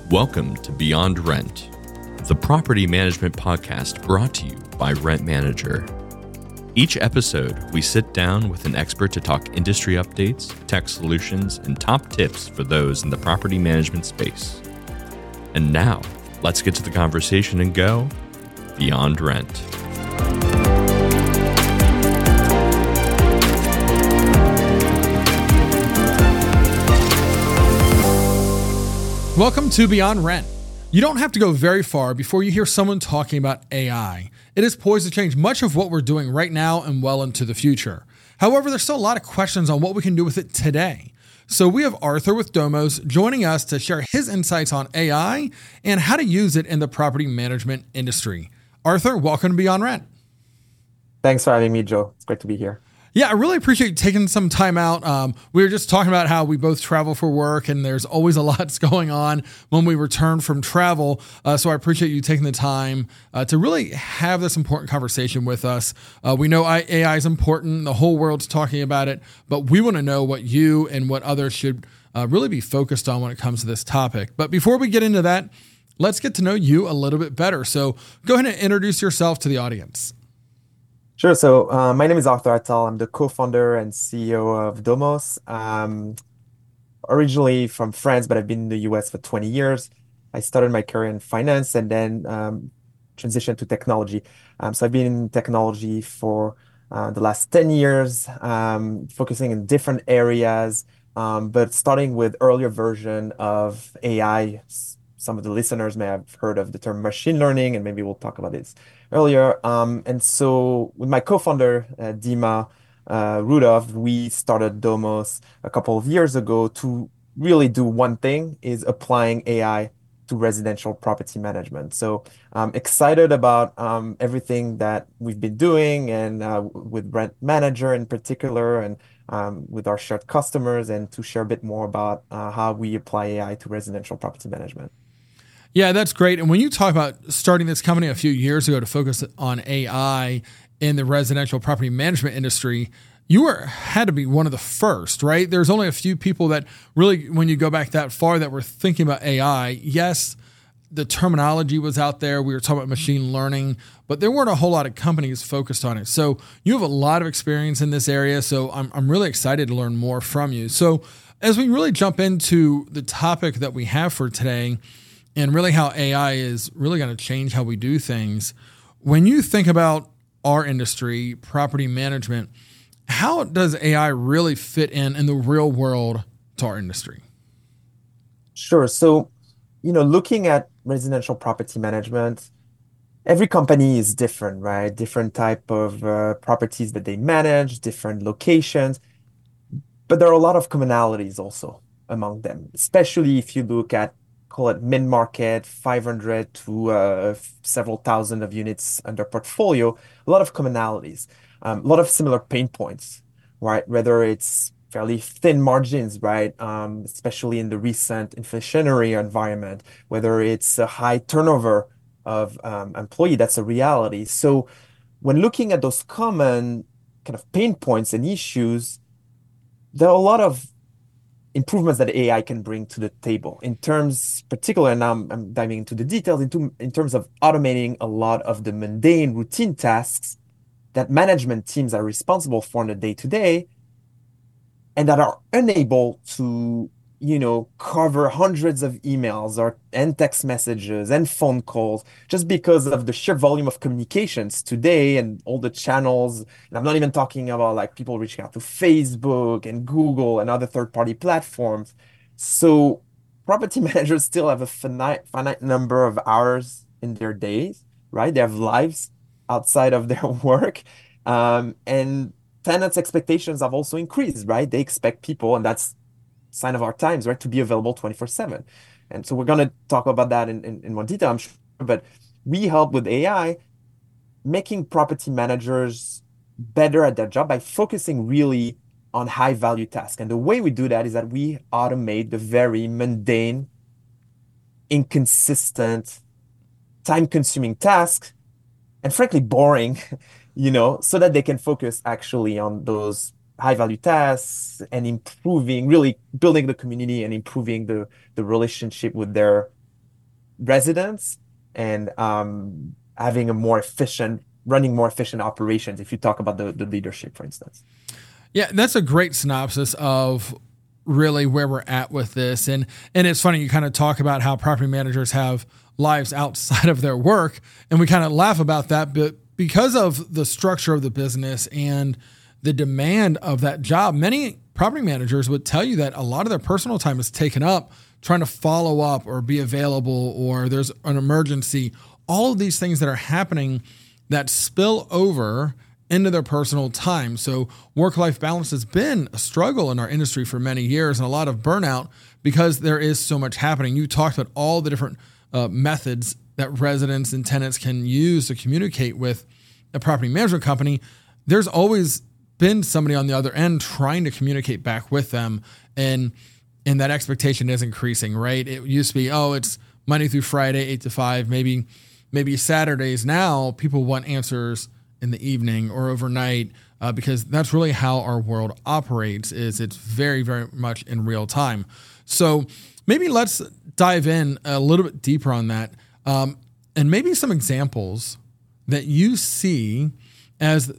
Welcome to Beyond Rent, the property management podcast brought to you by Rent Manager. Each episode, we sit down with an expert to talk industry updates, tech solutions, and top tips for those in the property management space. And now, let's get to the conversation and go Beyond Rent. Welcome to Beyond Rent. You don't have to go very far before you hear someone talking about AI. It is poised to change much of what we're doing right now and well into the future. However, there's still a lot of questions on what we can do with it today. So we have Arthur with Domos joining us to share his insights on AI and how to use it in the property management industry. Arthur, welcome to Beyond Rent. Thanks for having me, Joe. It's great to be here. Yeah, I really appreciate you taking some time out. We were just talking about how we both travel for work, and there's always a lot going on when we return from travel. So I appreciate you taking the time to really have this important conversation with us. We know AI is important. The whole world's talking about it, but we want to know what you and what others should really be focused on when it comes to this topic. But before we get into that, let's get to know you a little bit better. So go ahead and introduce yourself to the audience. Sure. So my name is Arthur Attal. I'm the co-founder and CEO of Domos. Originally from France, but I've been in the US for 20 years. I started my career in finance and then transitioned to technology. So I've been in technology for the last 10 years, focusing in different areas, but starting with earlier version of AI. Some of the listeners may have heard of the term machine learning, and maybe we'll talk about this earlier. And so with my co-founder, Dima Rudolph, we started Domos a couple of years ago to really do one thing, is applying AI to residential property management. So I'm excited about everything that we've been doing and with Rent Manager in particular, and with our shared customers, and to share a bit more about how we apply AI to residential property management. Yeah, that's great. And when you talk about starting this company a few years ago to focus on AI in the residential property management industry, you had to be one of the first, right? There's only a few people that really, when you go back that far, that were thinking about AI. Yes, the terminology was out there. We were talking about machine learning, but there weren't a whole lot of companies focused on it. So you have a lot of experience in this area. So I'm really excited to learn more from you. So as we really jump into the topic that we have for today, and really how AI is really going to change how we do things. When you think about our industry, property management, how does AI really fit in the real world to our industry? Sure. So, looking at residential property management, every company is different, right? Different type of properties that they manage, different locations, but there are a lot of commonalities also among them, especially if you look at, call it mid-market, 500 to several thousand of units under portfolio, a lot of commonalities, a lot of similar pain points, right? Whether it's fairly thin margins, right? Especially in the recent inflationary environment, whether it's a high turnover of employee, that's a reality. So when looking at those common kind of pain points and issues, there are a lot of improvements that AI can bring to the table in terms, particularly, and now I'm diving into the details, in terms of automating a lot of the mundane routine tasks that management teams are responsible for on a day-to-day, and that are unable to, cover hundreds of emails and text messages and phone calls just because of the sheer volume of communications today and all the channels. And I'm not even talking about like people reaching out to Facebook and Google and other third-party platforms. So property managers still have a finite number of hours in their days, right? They have lives outside of their work. And tenants' expectations have also increased, right? They expect people, and that's sign of our times, right, to be available 24/7. And so we're going to talk about that in more detail, I'm sure. But we help with AI, making property managers better at their job by focusing really on high value tasks. And the way we do that is that we automate the very mundane, inconsistent, time consuming tasks, and frankly, boring, so that they can focus actually on those high value tasks and improving, really building the community and improving the relationship with their residents and having running more efficient operations, if you talk about the leadership, for instance. Yeah, that's a great synopsis of really where we're at with this. And it's funny, you kind of talk about how property managers have lives outside of their work, and we kind of laugh about that, but because of the structure of the business and the demand of that job, many property managers would tell you that a lot of their personal time is taken up trying to follow up or be available, or there's an emergency. All of these things that are happening that spill over into their personal time. So work-life balance has been a struggle in our industry for many years, and a lot of burnout because there is so much happening. You talked about all the different methods that residents and tenants can use to communicate with a property management company. There's always been somebody on the other end trying to communicate back with them, and that expectation is increasing, right? It used to be, it's Monday through Friday, 8 to 5, maybe Saturdays. Now people want answers in the evening or overnight, because that's really how our world operates. It's very, very much in real time. So maybe let's dive in a little bit deeper on that, and maybe some examples that you see as,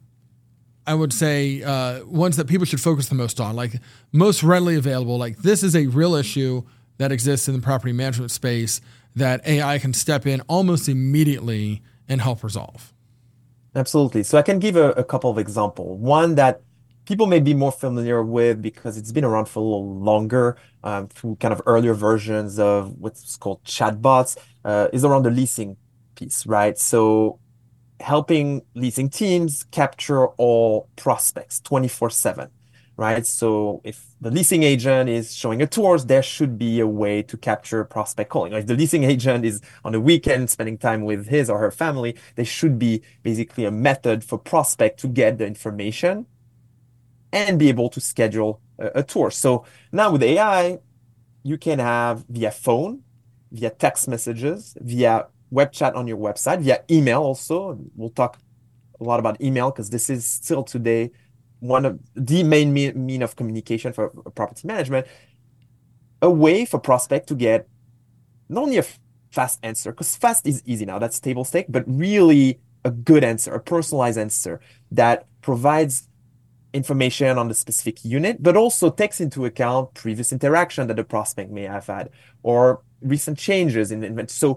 I would say, ones that people should focus the most on, like most readily available. Like, this is a real issue that exists in the property management space that AI can step in almost immediately and help resolve. Absolutely. So I can give a couple of examples. One that people may be more familiar with because it's been around for a little longer, through kind of earlier versions of what's called chatbots, is around the leasing piece, right? So helping leasing teams capture all prospects 24/7, right? So if the leasing agent is showing a tours, there should be a way to capture prospect calling. If the leasing agent is on the weekend spending time with his or her family, there should be basically a method for prospect to get the information and be able to schedule a tour. So now with AI, you can have via phone, via text messages, via web chat on your website, via email also. We'll talk a lot about email because this is still today one of the main mean of communication for property management. A way for prospect to get not only a fast answer, because fast is easy now, that's table stake, but really a good answer, a personalized answer that provides information on the specific unit, but also takes into account previous interaction that the prospect may have had or recent changes in inventory. So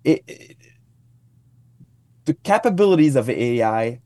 the capabilities of AI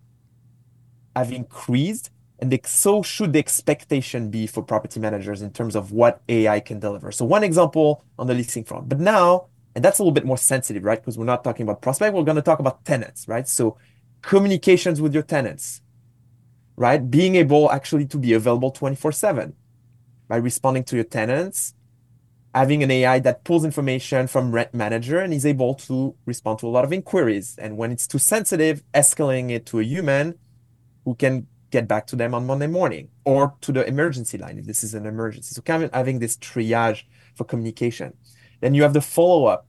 have increased, and so should the expectation be for property managers in terms of what AI can deliver. So one example on the leasing front, but now, and that's a little bit more sensitive, right? Because we're not talking about prospect, we're going to talk about tenants, right? So communications with your tenants, right? Being able actually to be available 24/7 by responding to your tenants, having an AI that pulls information from rent manager and is able to respond to a lot of inquiries. And when it's too sensitive, escalating it to a human who can get back to them on Monday morning or to the emergency line if this is an emergency. So kind of having this triage for communication. Then you have the follow-up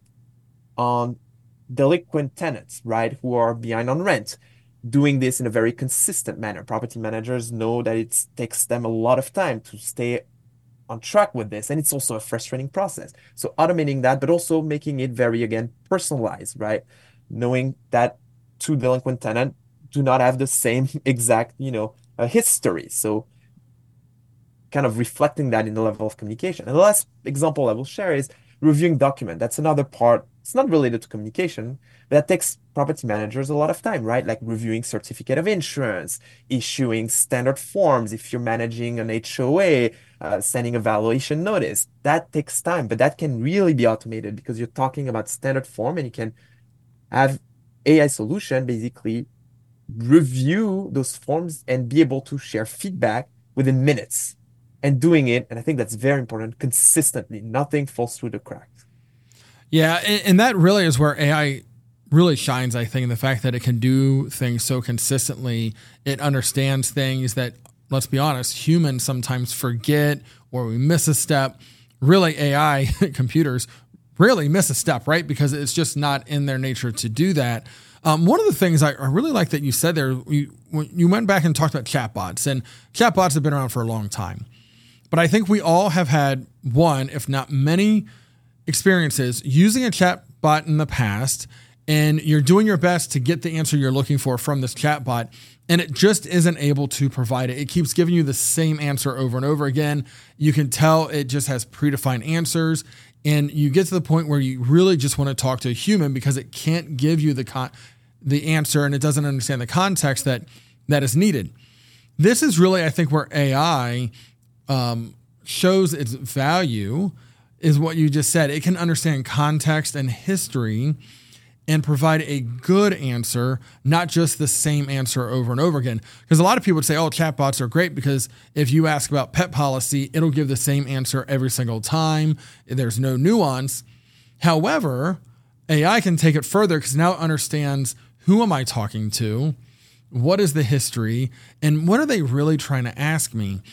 on delinquent tenants, right, who are behind on rent, doing this in a very consistent manner. Property managers know that it takes them a lot of time to stay on track with this, and it's also a frustrating process. So automating that, but also making it very, again, personalized, right? Knowing that two delinquent tenants do not have the same exact, history. So kind of reflecting that in the level of communication. And the last example I will share is reviewing document. That's another part. It's not related to communication, but that takes property managers a lot of time, right? Like reviewing certificate of insurance, issuing standard forms. If you're managing an HOA, sending a valuation notice, that takes time, but that can really be automated because you're talking about standard form, and you can have AI solution basically review those forms and be able to share feedback within minutes, and doing it, and I think that's very important, consistently. Nothing falls through the cracks. Yeah, and that really is where AI really shines, I think, in the fact that it can do things so consistently. It understands things that, let's be honest, humans sometimes forget or we miss a step. Really, AI computers rarely miss a step, right? Because it's just not in their nature to do that. One of the things I really like that you said there, when you went back and talked about chatbots, and chatbots have been around for a long time. But I think we all have had one, if not many, experiences using a chat chatbot in the past and you're doing your best to get the answer you're looking for from this chatbot, and it just isn't able to provide it. It keeps giving you the same answer over and over again. You can tell it just has predefined answers, and you get to the point where you really just want to talk to a human because it can't give you the answer, and it doesn't understand the context that is needed. This is really, I think, where AI shows its value, is what you just said. It can understand context and history and provide a good answer, not just the same answer over and over again. Because a lot of people would say, oh, chatbots are great because if you ask about pet policy, it'll give the same answer every single time. There's no nuance. However, AI can take it further because now it understands, who am I talking to? What is the history? And what are they really trying to ask me?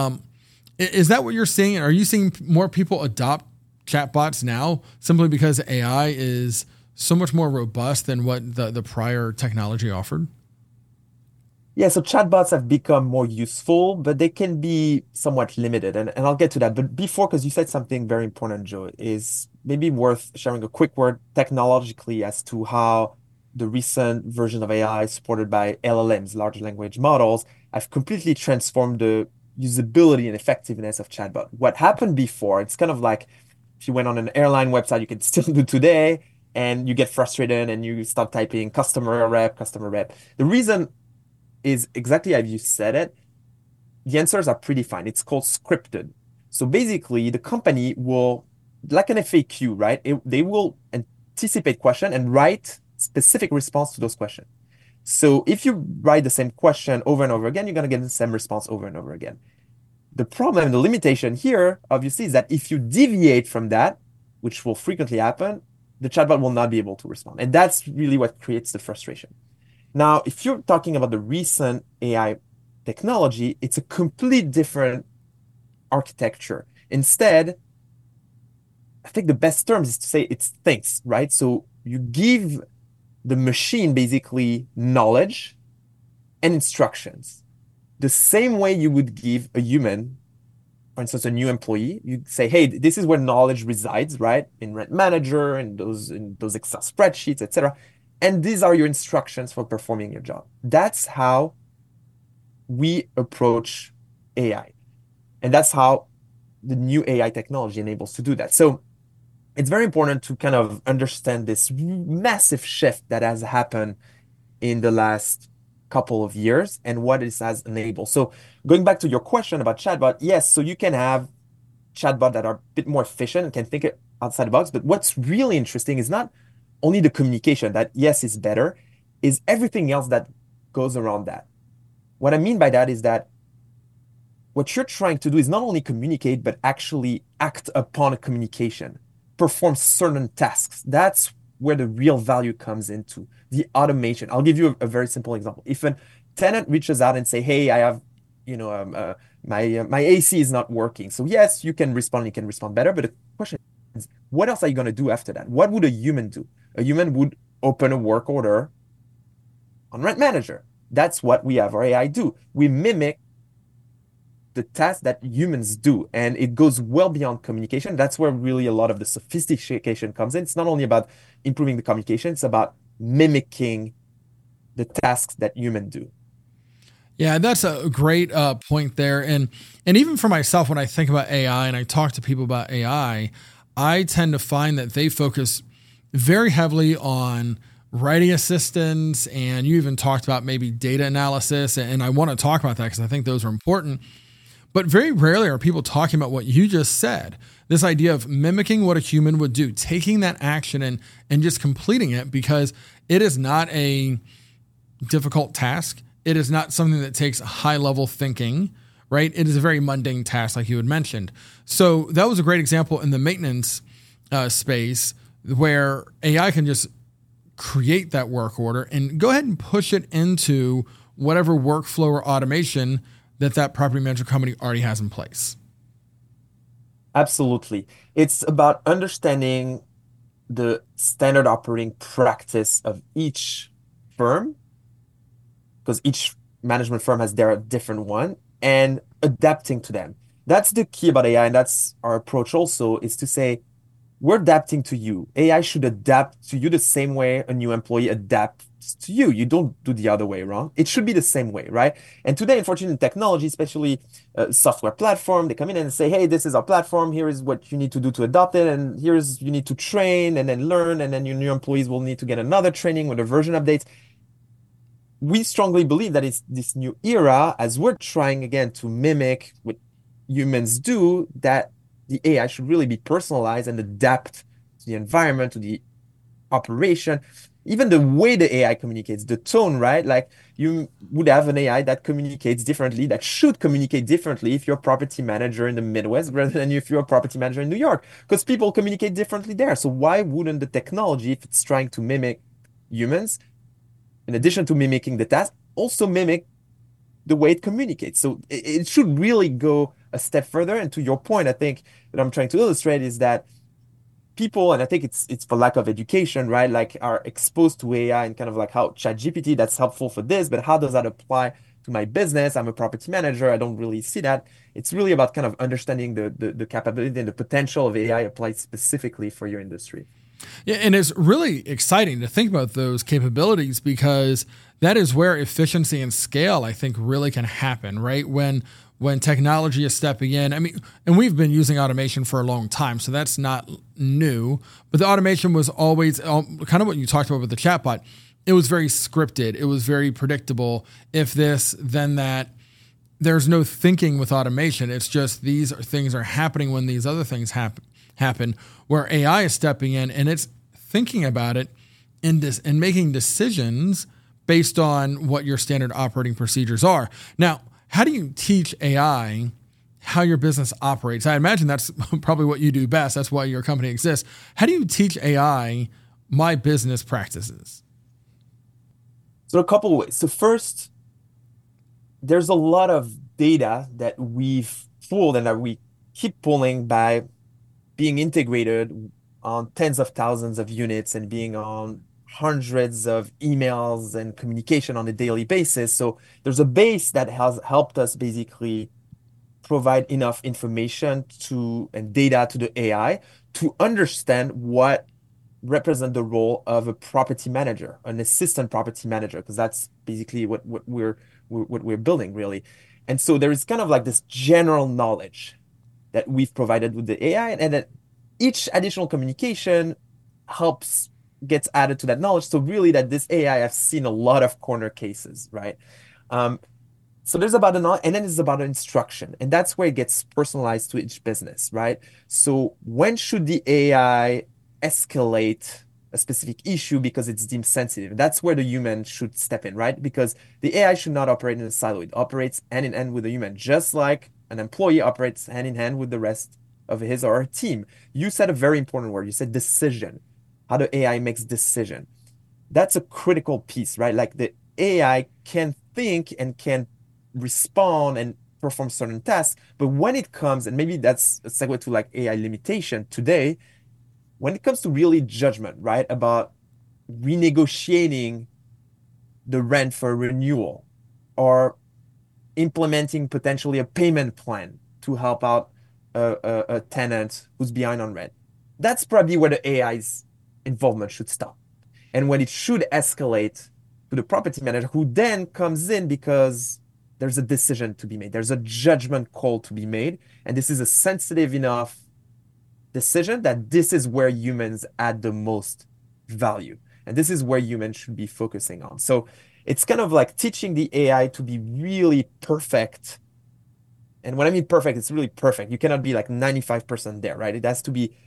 Is that what you're seeing? Are you seeing more people adopt chatbots now simply because AI is so much more robust than what the prior technology offered? Yeah, so chatbots have become more useful, but they can be somewhat limited. And I'll get to that. But before, because you said something very important, Joe, is maybe worth sharing a quick word technologically as to how the recent version of AI supported by LLMs, large language models, have completely transformed the usability and effectiveness of chatbot. What happened before, it's kind of like if you went on an airline website, you can still do today, and you get frustrated and you start typing customer rep. The reason is exactly as you said it. The answers are predefined. It's called scripted. So basically, the company will, like an FAQ, right? They will anticipate question and write specific response to those questions. So if you write the same question over and over again, you're going to get the same response over and over again. The problem, the limitation here, obviously, is that if you deviate from that, which will frequently happen, the chatbot will not be able to respond. And that's really what creates the frustration. Now, if you're talking about the recent AI technology, it's a complete different architecture. Instead, I think the best term is to say it's things, right? So you give the machine basically knowledge and instructions. The same way you would give a human, for instance, a new employee, you say, hey, this is where knowledge resides, right? In Rent Manager and those Excel spreadsheets, etc. And these are your instructions for performing your job. That's how we approach AI. And that's how the new AI technology enables to do that. So it's very important to kind of understand this massive shift that has happened in the last couple of years and what it has enabled. So going back to your question about chatbot, yes, so you can have chatbot that are a bit more efficient and can think outside the box. But what's really interesting is not only the communication that, yes, is better, is everything else that goes around that. What I mean by that is that what you're trying to do is not only communicate, but actually act upon a communication, perform certain tasks. That's where the real value comes into the automation. I'll give you a very simple example. If a tenant reaches out and say, hey, I have, my AC is not working. So yes, you can respond better. But the question is, what else are you going to do after that? What would a human do? A human would open a work order on Rent Manager. That's what we have our AI do. We mimic the tasks that humans do, and it goes well beyond communication. That's where really a lot of the sophistication comes in. It's not only about improving the communication, it's about mimicking the tasks that humans do. Yeah, that's a great point there. And even for myself, when I think about AI and I talk to people about AI, I tend to find that they focus very heavily on writing assistants, and you even talked about maybe data analysis, and I want to talk about that because I think those are important. But very rarely are people talking about what you just said, this idea of mimicking what a human would do, taking that action and just completing it, because it is not a difficult task. It is not something that takes high-level thinking, right? It is a very mundane task, like you had mentioned. So that was a great example in the maintenance space where AI can just create that work order and go ahead and push it into whatever workflow or automation that property management company already has in place. Absolutely. It's about understanding the standard operating practice of each firm, because each management firm has their different one, and adapting to them. That's the key about AI, and that's our approach also, is to say, we're adapting to you. AI should adapt to you the same way a new employee adapts to you. You don't do the other way around. It should be the same way, right? And today, unfortunately, in technology, especially software platform, they come in and say, hey, this is our platform. Here is what you need to do to adopt it. And here's you need to train and then learn. And then your new employees will need to get another training with the version updates. We strongly believe that it's this new era, as we're trying again to mimic what humans do, that the AI should really be personalized and adapt to the environment, to the operation, even the way the AI communicates, the tone, right? Like you would have an AI that communicates differently, that should communicate differently if you're a property manager in the Midwest rather than if you're a property manager in New York, because people communicate differently there. So why wouldn't the technology, if it's trying to mimic humans, in addition to mimicking the task, also mimic the way it communicates? So it should really go a step further. And to your point, I think that I'm trying to illustrate is that people, and I think it's for lack of education, right? Like are exposed to AI and kind of like how ChatGPT, that's helpful for this, but how does that apply to my business? I'm a property manager. I don't really see that. It's really about kind of understanding the capability and the potential of AI applied specifically for your industry. Yeah, and it's really exciting to think about those capabilities because that is where efficiency and scale, I think, really can happen, right? When technology is stepping in. I mean, and we've been using automation for a long time, so that's not new. But the automation was always kind of what you talked about with the chatbot. It was very scripted. It was very predictable. If this, then that. There's no thinking with automation. It's just these things are happening when these other things happen, where AI is stepping in and it's thinking about it and making decisions based on what your standard operating procedures are. Now, how do you teach AI how your business operates? I imagine that's probably what you do best. That's why your company exists. How do you teach AI my business practices? So a couple of ways. So first, there's a lot of data that we've pulled and that we keep pulling by being integrated on tens of thousands of units and being on hundreds of emails and communication on a daily basis. So there's a base that has helped us basically provide enough information and data to the AI to understand what represent the role of a property manager, an assistant property manager, because that's basically what we're building really. And so there is kind of like this general knowledge that we've provided with the AI, and that each additional communication gets added to that knowledge. So really that this AI, I've seen a lot of corner cases, right? So there's about the knowledge, and then it's about the instruction. And that's where it gets personalized to each business, right? So when should the AI escalate a specific issue because it's deemed sensitive? That's where the human should step in, right? Because the AI should not operate in a silo. It operates hand in hand with the human, just like an employee operates hand in hand with the rest of his or her team. You said a very important word. You said decision, how the AI makes decision. That's a critical piece, right? Like the AI can think and can respond and perform certain tasks, but when it comes, and maybe that's a segue to like AI limitation today, when it comes to really judgment, right, about renegotiating the rent for a renewal or implementing potentially a payment plan to help out a tenant who's behind on rent, that's probably where the AI's involvement should stop. And when it should escalate to the property manager, who then comes in because there's a decision to be made. There's a judgment call to be made. And this is a sensitive enough decision that this is where humans add the most value. And this is where humans should be focusing on. So it's kind of like teaching the AI to be really perfect. And when I mean perfect, it's really perfect. You cannot be like 95% there, right? It has to be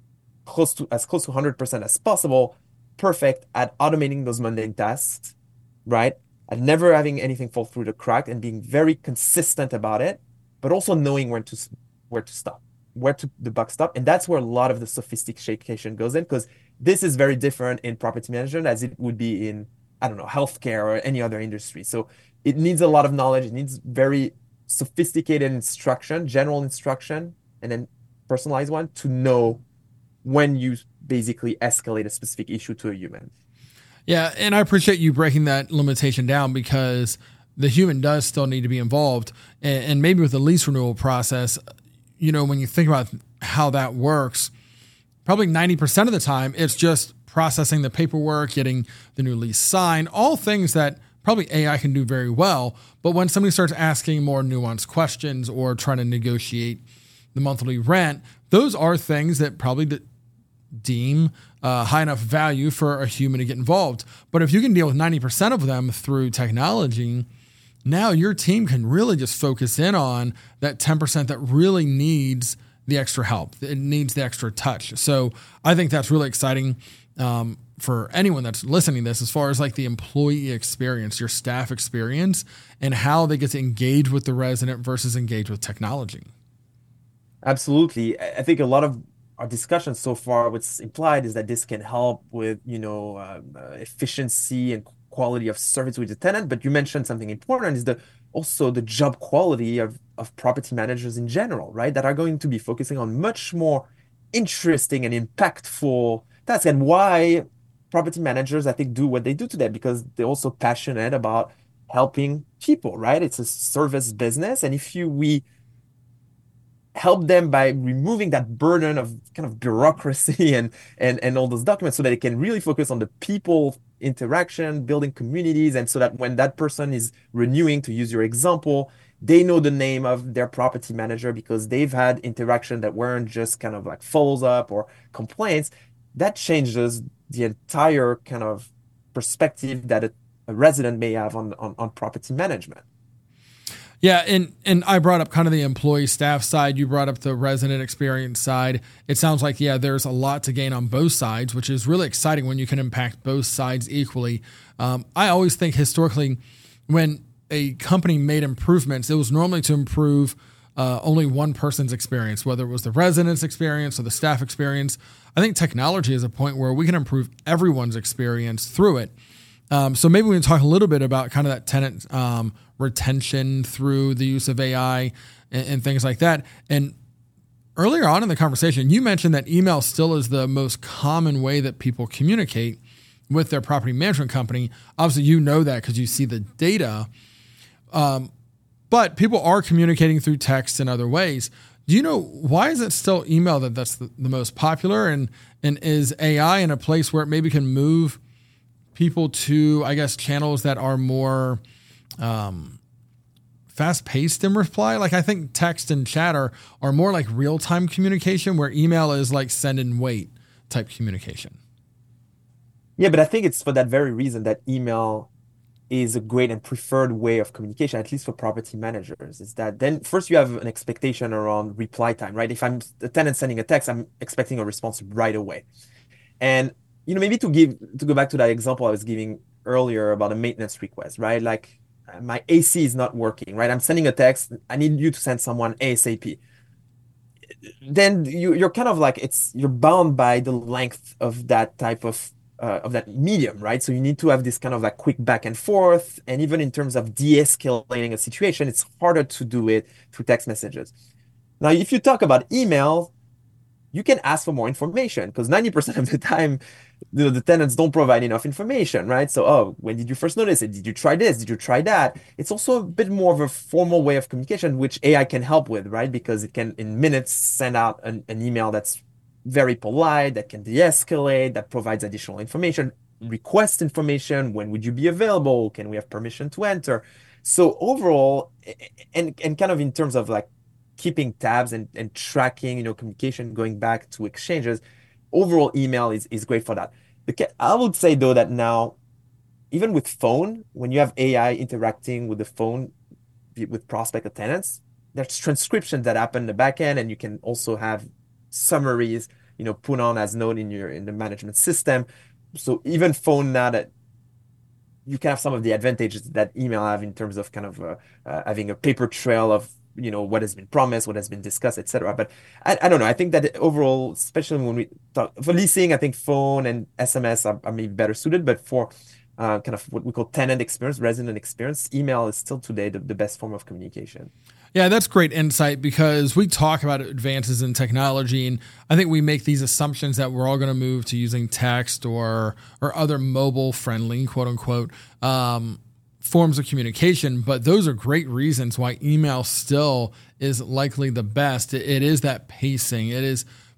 as close to 100% as possible, perfect at automating those mundane tasks, right? At never having anything fall through the crack and being very consistent about it, but also knowing where to stop, the buck stop. And that's where a lot of the sophistication goes in, because this is very different in property management as it would be in, I don't know, healthcare or any other industry. So it needs a lot of knowledge. It needs very sophisticated instruction, general instruction, and then personalized one to know when you basically escalate a specific issue to a human. Yeah, and I appreciate you breaking that limitation down, because the human does still need to be involved. And maybe with the lease renewal process, you know, when you think about how that works, probably 90% of the time, it's just processing the paperwork, getting the new lease signed, all things that probably AI can do very well. But when somebody starts asking more nuanced questions or trying to negotiate the monthly rent, those are things that probably deem high enough value for a human to get involved. But if you can deal with 90% of them through technology, now your team can really just focus in on that 10% that really needs the extra help. It needs the extra touch. So I think that's really exciting for anyone that's listening to this, as far as like the employee experience, your staff experience, and how they get to engage with the resident versus engage with technology. Absolutely. I think a lot of our discussion so far, what's implied is that this can help with, efficiency and quality of service with the tenant. But you mentioned something important is also the job quality of property managers in general, right? That are going to be focusing on much more interesting and impactful tasks. And why property managers, I think, do what they do today, because they're also passionate about helping people, right? It's a service business. And if we help them by removing that burden of kind of bureaucracy and all those documents, so that they can really focus on the people interaction, building communities, and so that when that person is renewing, to use your example, they know the name of their property manager because they've had interaction that weren't just kind of like follows up or complaints. That changes the entire kind of perspective that a resident may have on property management. Yeah, and I brought up kind of the employee staff side. You brought up the resident experience side. It sounds like, there's a lot to gain on both sides, which is really exciting when you can impact both sides equally. I always think historically when a company made improvements, it was normally to improve only one person's experience, whether it was the resident's experience or the staff experience. I think technology is a point where we can improve everyone's experience through it. So maybe we can talk a little bit about kind of that tenant retention through the use of AI and things like that. And earlier on in the conversation, you mentioned that email still is the most common way that people communicate with their property management company. Obviously, you know that because you see the data. But people are communicating through text and other ways. Do you know why is it still email that's the most popular? And is AI in a place where it maybe can move people to, I guess, channels that are more fast-paced in reply? Like I think text and chat are more like real-time communication, where email is like send and wait type communication. Yeah, but I think it's for that very reason that email is a great and preferred way of communication, at least for property managers. Is that then first you have an expectation around reply time, right? If I'm the tenant sending a text, I'm expecting a response right away. And maybe to go back to that example I was giving earlier about a maintenance request, right? Like my AC is not working, right? I'm sending a text. I need you to send someone ASAP. Then you're kind of like you're bound by the length of that type of that medium, right? So you need to have this kind of like quick back and forth. And even in terms of de-escalating a situation, it's harder to do it through text messages. Now, if you talk about email, you can ask for more information because 90% of the time, the tenants don't provide enough information, right? So, when did you first notice it? Did you try this? Did you try that? It's also a bit more of a formal way of communication, which AI can help with, right? Because it can, in minutes, send out an email that's very polite, that can de-escalate, that provides additional information, request information. When would you be available? Can we have permission to enter? So overall, and kind of in terms of like keeping tabs and tracking, communication, going back to exchanges, overall email is great for that. I would say though that now, even with phone, when you have AI interacting with the phone, with prospect or tenants, there's transcriptions that happen in the back end, and you can also have summaries, put on as note in the management system. So even phone now, that you can have some of the advantages that email have in terms of kind of having a paper trail of what has been promised, what has been discussed, etc. But I don't know. I think that overall, especially when we talk for leasing, I think phone and SMS are maybe better suited. But for kind of what we call tenant experience, resident experience, email is still today the best form of communication. Yeah, that's great insight because we talk about advances in technology, and I think we make these assumptions that we're all going to move to using text or other mobile-friendly, quote-unquote, forms of communication. But those are great reasons why email still is likely the best. It is that pacing. It is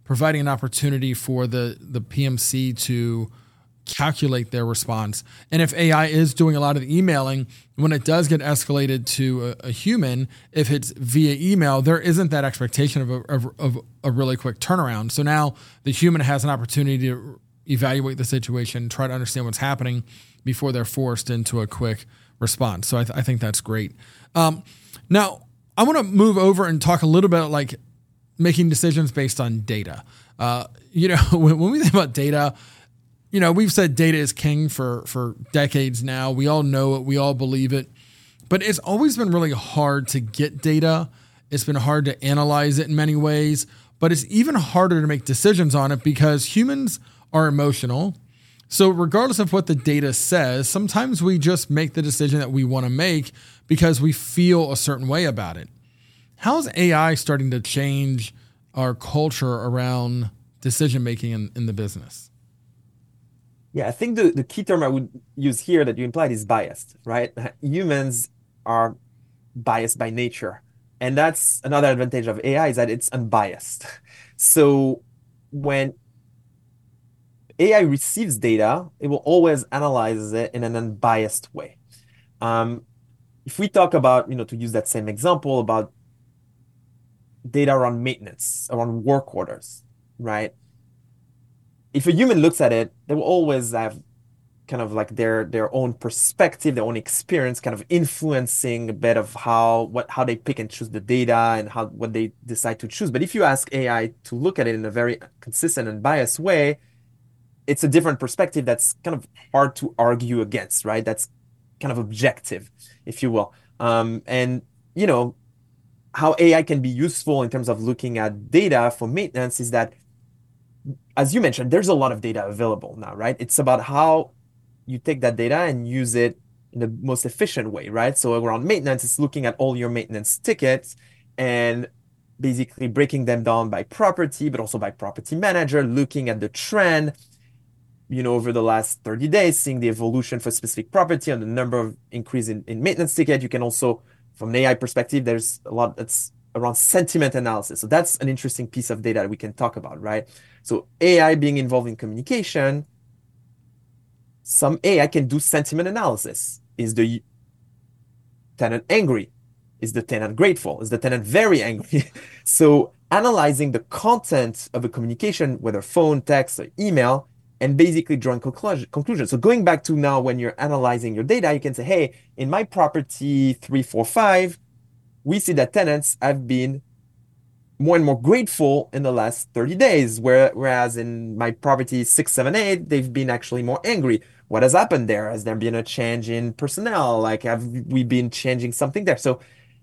providing an opportunity for the PMC to calculate their response. And if AI is doing a lot of the emailing, when it does get escalated to a human, if it's via email, there isn't that expectation of a really quick turnaround. So now the human has an opportunity to evaluate the situation, try to understand what's happening before they're forced into a quick response. So I think that's great. Now, I want to move over and talk a little bit like making decisions based on data. When we think about data, we've said data is king for decades now. We all know it. We all believe it. But it's always been really hard to get data. It's been hard to analyze it in many ways. But it's even harder to make decisions on it because humans are emotional. So regardless of what the data says, sometimes we just make the decision that we want to make because we feel a certain way about it. How's AI starting to change our culture around decision-making in the business? Yeah, I think the key term I would use here that you implied is biased, right? Humans are biased by nature. And that's another advantage of AI is that it's unbiased. So when AI receives data, it will always analyze it in an unbiased way. If we talk about, to use that same example about data around maintenance, around work orders, right? If a human looks at it, they will always have kind of like their own perspective, their own experience, kind of influencing a bit of how they pick and choose the data and what they decide to choose. But if you ask AI to look at it in a very consistent and biased way, it's a different perspective that's kind of hard to argue against, right? That's kind of objective, if you will. And how AI can be useful in terms of looking at data for maintenance is that, as you mentioned, there's a lot of data available now, right? It's about how you take that data and use it in the most efficient way, right? So around maintenance, it's looking at all your maintenance tickets and basically breaking them down by property, but also by property manager, looking at the trend, over the last 30 days, seeing the evolution for specific property and the number of increase in maintenance ticket. You can also, from an AI perspective, there's a lot that's around sentiment analysis. So that's an interesting piece of data that we can talk about, right? So AI being involved in communication, some AI can do sentiment analysis. Is the tenant angry? Is the tenant grateful? Is the tenant very angry? So analyzing the content of a communication, whether phone, text, or email, and basically drawing conclusions. So going back to now when you're analyzing your data, you can say, hey, in my property 345, we see that tenants have been more and more grateful in the last 30 days, whereas in my property 678, they've been actually more angry. What has happened there? Has there been a change in personnel? Like, have we been changing something there? So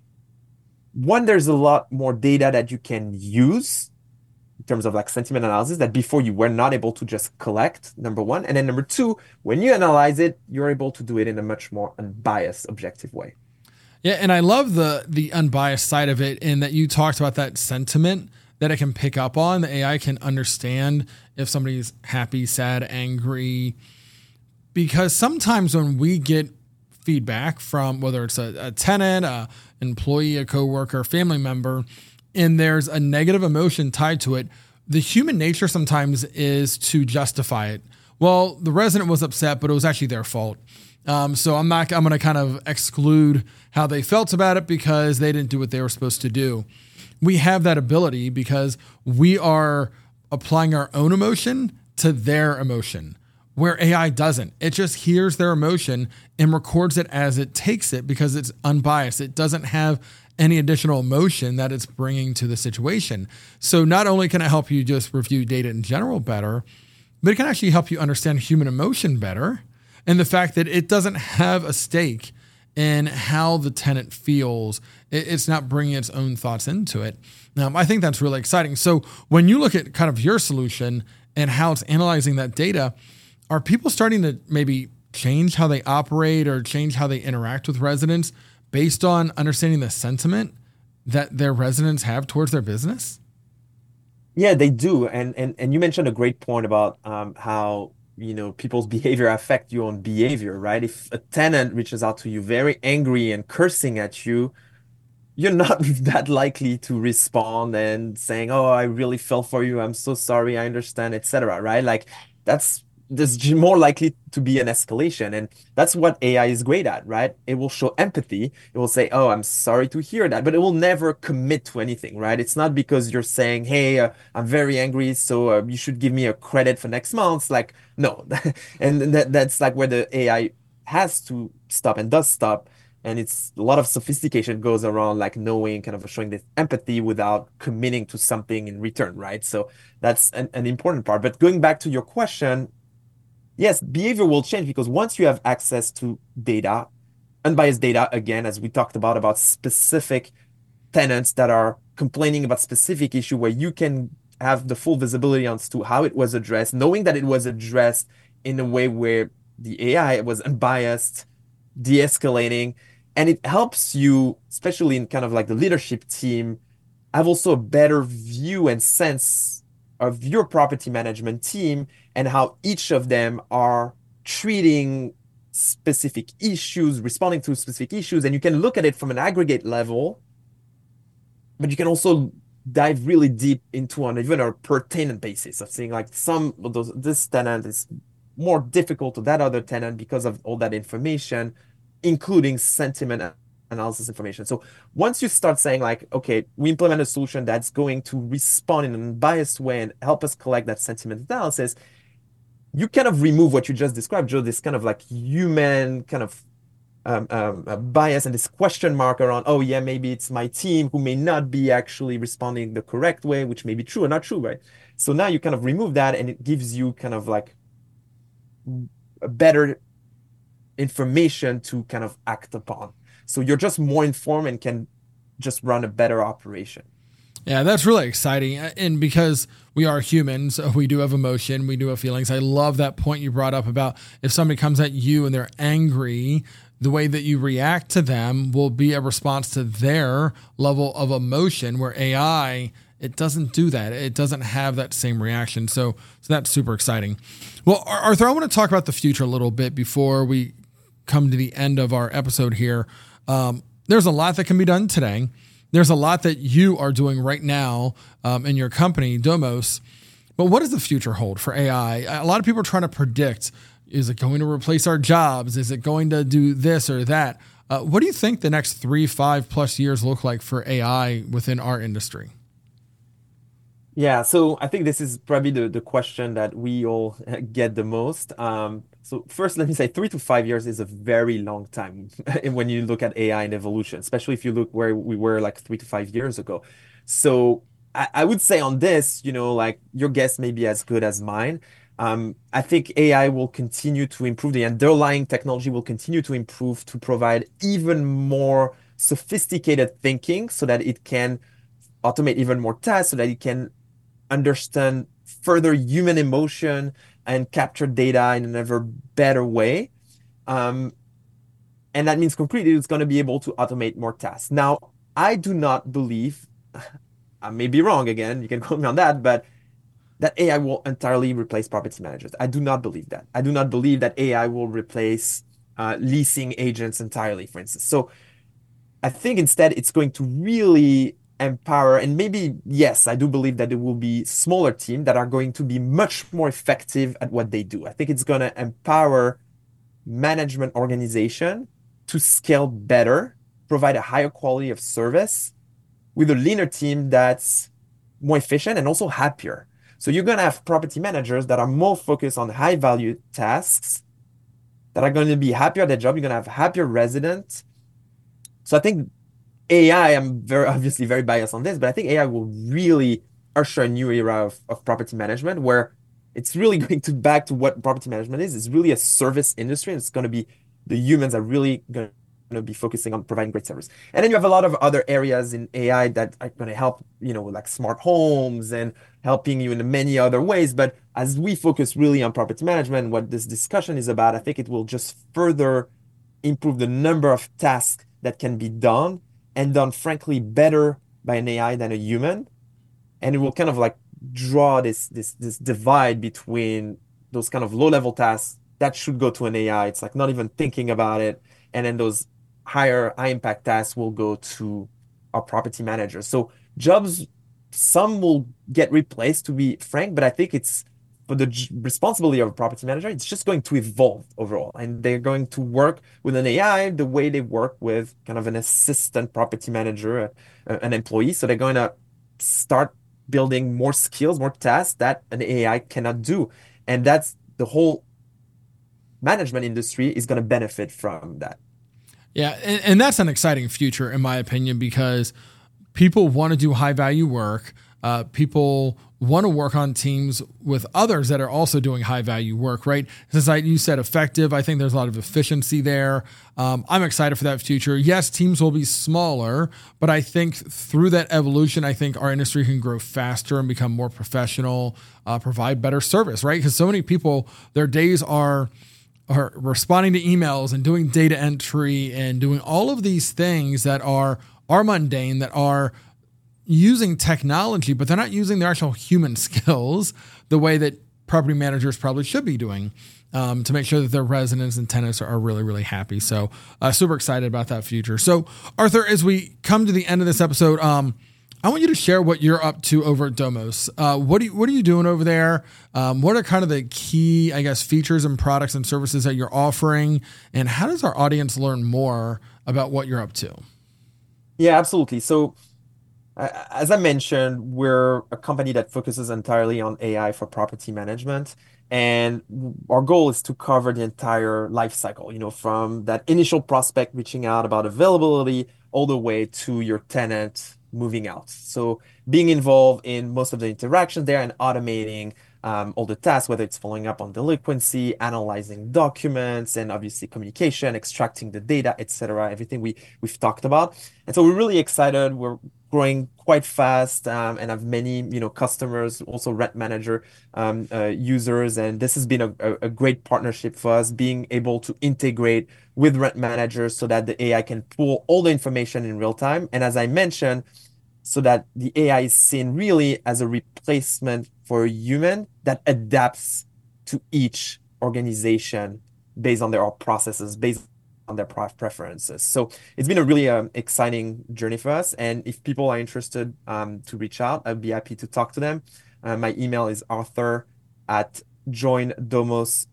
one, there's a lot more data that you can use in terms of like sentiment analysis that before you were not able to just collect, number one. And then number two, when you analyze it, you're able to do it in a much more unbiased, objective way. Yeah, and I love the unbiased side of it in that you talked about that sentiment that it can pick up on. The AI can understand if somebody's happy, sad, angry. Because sometimes when we get feedback from whether it's a tenant, a employee, a coworker, family member, and there's a negative emotion tied to it, the human nature sometimes is to justify it. Well, the resident was upset, but it was actually their fault. So I'm going to kind of exclude how they felt about it because they didn't do what they were supposed to do. We have that ability because we are applying our own emotion to their emotion, where AI doesn't. It just hears their emotion and records it as it takes it because it's unbiased. It doesn't have any additional emotion that it's bringing to the situation. So not only can it help you just review data in general better, but it can actually help you understand human emotion better. And the fact that it doesn't have a stake in how the tenant feels. It's not bringing its own thoughts into it. I think that's really exciting. So when you look at kind of your solution and how it's analyzing that data, are people starting to maybe change how they operate or change how they interact with residents based on understanding the sentiment that their residents have towards their business? Yeah, they do. And you mentioned a great point about how people's behavior affect your own behavior, right? If a tenant reaches out to you very angry and cursing at you, you're not that likely to respond and saying, "Oh, I really fell for you. I'm so sorry. I understand," etc. Right? Like that's more likely to be an escalation, and that's what AI is great at, right? It will show empathy. It will say, "Oh, I'm sorry to hear that," but it will never commit to anything, right? It's not because you're saying, "Hey, I'm very angry, so you should give me a credit for next month." Like, no, and that's like where the AI has to stop and does stop, and it's a lot of sophistication goes around like knowing kind of showing this empathy without committing to something in return, right? So that's an important part. But going back to your question, yes, behavior will change because once you have access to data, unbiased data, again, as we talked about specific tenants that are complaining about specific issue where you can have the full visibility on to how it was addressed, knowing that it was addressed in a way where the AI was unbiased, de-escalating, and it helps you, especially in kind of like the leadership team, have also a better view and sense of your property management team and how each of them are treating specific issues, responding to specific issues, and you can look at it from an aggregate level, but you can also dive really deep into on even a per tenant basis of seeing like some of those this tenant is more difficult to that other tenant because of all that information, including sentiment analysis information. So once you start saying like, okay, we implement a solution that's going to respond in an unbiased way and help us collect that sentiment analysis, you kind of remove what you just described, Joe, this kind of like human kind of a bias and this question mark around, oh yeah, maybe it's my team who may not be actually responding the correct way, which may be true or not true, right? So now you kind of remove that and it gives you kind of like a better information to kind of act upon. So you're just more informed and can just run a better operation. Yeah, that's really exciting. And because we are humans, we do have emotion, we do have feelings. I love that point you brought up about if somebody comes at you and they're angry, the way that you react to them will be a response to their level of emotion, where AI, it doesn't do that. It doesn't have that same reaction. So that's super exciting. Well, Arthur, I want to talk about the future a little bit before we come to the end of our episode here. There's a lot that can be done today. There's a lot that you are doing right now in your company, Domos. But what does the future hold for AI? A lot of people are trying to predict, is it going to replace our jobs? Is it going to do this or that? What do you think the next 3, 5+ years look like for AI within our industry? Yeah, so I think this is probably the question that we all get the most. So first, let me say 3 to 5 years is a very long time when you look at AI and evolution, especially if you look where we were like 3 to 5 years ago. So I would say on this, like your guess may be as good as mine. I think AI will continue to improve. The underlying technology will continue to improve to provide even more sophisticated thinking so that it can automate even more tasks, so that it can understand further human emotion and capture data in an ever better way. Um, and that means concretely it's going to be able to automate more tasks. Now, I do not believe, I may be wrong again, you can quote me on that, but that AI will entirely replace property managers. I do not believe that. I do not believe that AI will replace leasing agents entirely, for instance. So I think instead it's going to really empower, and maybe, yes, I do believe that it will be smaller teams that are going to be much more effective at what they do. I think it's going to empower management organization to scale better, provide a higher quality of service with a leaner team that's more efficient and also happier. So you're going to have property managers that are more focused on high value tasks that are going to be happier at their job. You're going to have happier residents. So I think AI, I'm very obviously very biased on this, but I think AI will really usher a new era of property management where it's really going to back to what property management is. It's really a service industry, and it's going to be the humans are really going to be focusing on providing great service. And then you have a lot of other areas in AI that are going to help, like smart homes and helping you in many other ways. But as we focus really on property management, what this discussion is about, I think it will just further improve the number of tasks that can be done and done, frankly, better by an AI than a human. And it will kind of like draw this divide between those kind of low-level tasks that should go to an AI. It's like not even thinking about it. And then those high impact tasks will go to are property managers. So jobs, some will get replaced, to be frank, but I think it's for the responsibility of a property manager, it's just going to evolve overall. And they're going to work with an AI the way they work with kind of an assistant property manager, an employee. So they're going to start building more skills, more tasks that an AI cannot do. And that's the whole management industry is going to benefit from that. Yeah. And that's an exciting future, in my opinion, because people want to do high value work. People want to work on teams with others that are also doing high value work, right? Since you said effective, I think there's a lot of efficiency there. I'm excited for that future. Yes, teams will be smaller, but I think through that evolution, I think our industry can grow faster and become more professional, provide better service, right? Because so many people, their days are responding to emails and doing data entry and doing all of these things that are mundane, that are using technology, but they're not using their actual human skills the way that property managers probably should be doing to make sure that their residents and tenants are really, really happy. So super excited about that future. So Arthur, as we come to the end of this episode, I want you to share what you're up to over at Domos. What are you doing over there? What are kind of the key, I guess, features and products and services that you're offering? And how does our audience learn more about what you're up to? Yeah, absolutely. So as I mentioned, we're a company that focuses entirely on AI for property management. And our goal is to cover the entire life cycle, from that initial prospect reaching out about availability all the way to your tenant moving out. So being involved in most of the interactions there and automating all the tasks, whether it's following up on delinquency, analyzing documents, and obviously communication, extracting the data, etc. Everything we've talked about. And so we're really excited. We're growing quite fast and have many customers, also Rent Manager users. And this has been a great partnership for us, being able to integrate with Rent Manager so that the AI can pull all the information in real time. And as I mentioned, so that the AI is seen really as a replacement for a human that adapts to each organization based on their processes, based on their preferences. So it's been a really exciting journey for us. And if people are interested to reach out, I'd be happy to talk to them. My email is arthur@joindomos,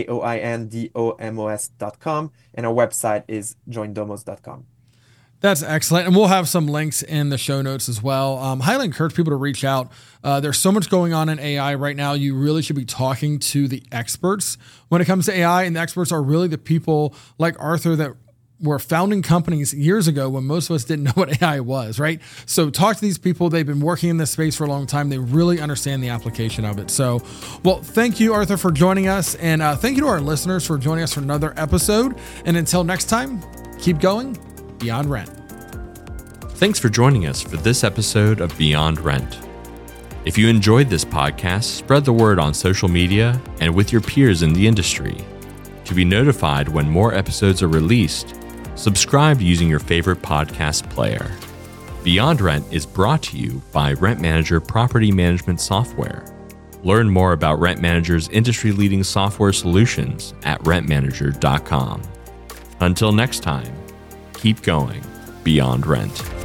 joindomos.com. And our website is joindomos.com. That's excellent. And we'll have some links in the show notes as well. Highly encourage people to reach out. There's so much going on in AI right now. You really should be talking to the experts when it comes to AI. And the experts are really the people like Arthur that were founding companies years ago when most of us didn't know what AI was, right? So talk to these people. They've been working in this space for a long time. They really understand the application of it. So, well, thank you, Arthur, for joining us. And thank you to our listeners for joining us for another episode. And until next time, keep going Beyond Rent. Thanks for joining us for this episode of Beyond Rent. If you enjoyed this podcast, spread the word on social media and with your peers in the industry. To be notified when more episodes are released, subscribe using your favorite podcast player. Beyond Rent is brought to you by Rent Manager Property Management Software. Learn more about Rent Manager's industry-leading software solutions at rentmanager.com. Until next time, keep going Beyond Rent.